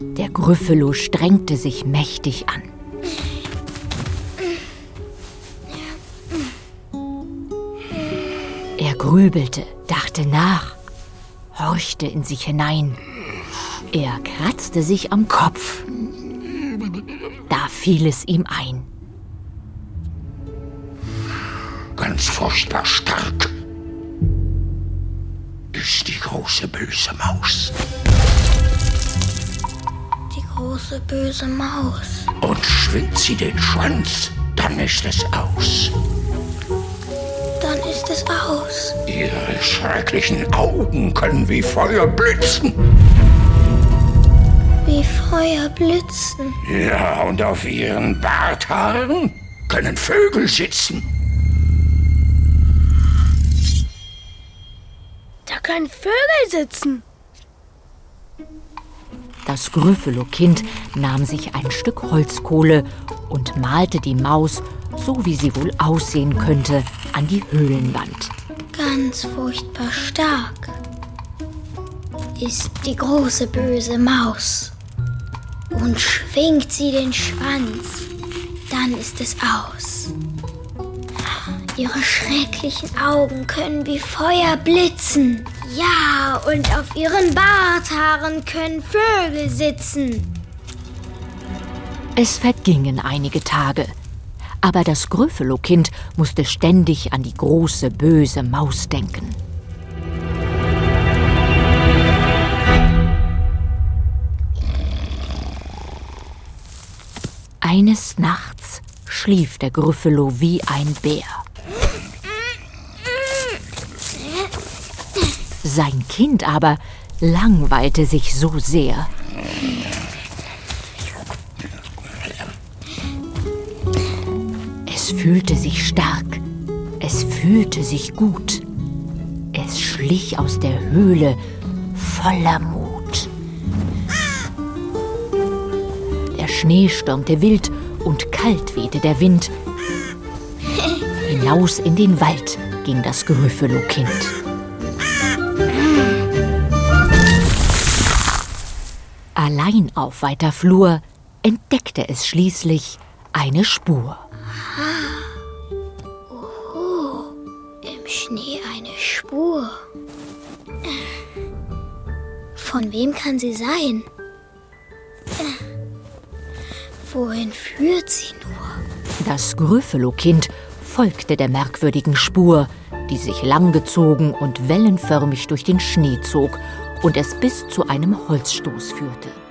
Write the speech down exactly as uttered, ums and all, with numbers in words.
Der Gryffalo strengte sich mächtig an. Er grübelte, dachte nach, horchte in sich hinein. Er kratzte sich am Kopf. Da fiel es ihm ein. Ganz furchtbar stark ist die große böse Maus. Die große böse Maus. Und schwingt sie den Schwanz, dann ist es aus. Dann ist es aus. Ihre schrecklichen Augen können wie Feuer blitzen. Wie Feuer blitzen. Ja, und auf ihren Barthaaren können Vögel sitzen. Da können Vögel sitzen. Das Gryffalo-Kind nahm sich ein Stück Holzkohle und malte die Maus, so wie sie wohl aussehen könnte, an die Höhlenwand. Ganz furchtbar stark ist die große böse Maus. Und schwingt sie den Schwanz, dann ist es aus. Ihre schrecklichen Augen können wie Feuer blitzen. Ja, und auf ihren Barthaaren können Vögel sitzen. Es vergingen einige Tage, aber das Gryffalo-Kind musste ständig an die große böse Maus denken. Eines Nachts schlief der Gryffalo wie ein Bär. Sein Kind aber langweilte sich so sehr. Es fühlte sich stark, es fühlte sich gut. Es schlich aus der Höhle voller Mut. Der Schnee stürmte wild und kalt wehte der Wind. Hinaus in den Wald ging das Gryffalo-Kind. Allein auf weiter Flur entdeckte es schließlich eine Spur. Oho, im Schnee eine Spur. Von wem kann sie sein? Wohin führt sie nur? Das Gryffalo-Kind folgte der merkwürdigen Spur, die sich langgezogen und wellenförmig durch den Schnee zog und es bis zu einem Holzstoß führte.